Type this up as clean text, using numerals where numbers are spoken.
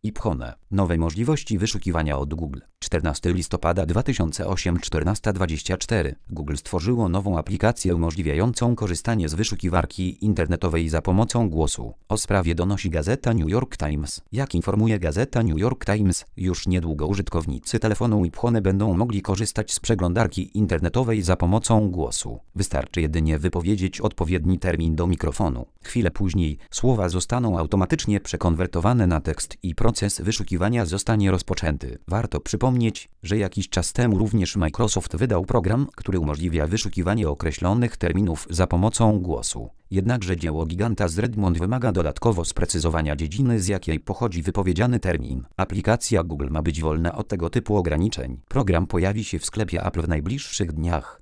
IPHONE. Nowe możliwości wyszukiwania od Google. 14 listopada 2008 14:24. Google stworzyło nową aplikację umożliwiającą korzystanie z wyszukiwarki internetowej za pomocą głosu. O sprawie donosi gazeta New York Times. Jak informuje gazeta New York Times, już niedługo użytkownicy telefonu IPHONE będą mogli korzystać z przeglądarki internetowej za pomocą głosu. Wystarczy jedynie wypowiedzieć odpowiedni termin do mikrofonu. Chwilę później słowa zostaną automatycznie przekonwertowane na tekst i proces wyszukiwania zostanie rozpoczęty. Warto przypomnieć, że jakiś czas temu również Microsoft wydał program, który umożliwia wyszukiwanie określonych terminów za pomocą głosu. Jednakże dzieło giganta z Redmond wymaga dodatkowo sprecyzowania dziedziny, z jakiej pochodzi wypowiedziany termin. Aplikacja Google ma być wolna od tego typu ograniczeń. Program pojawi się w sklepie Apple w najbliższych dniach.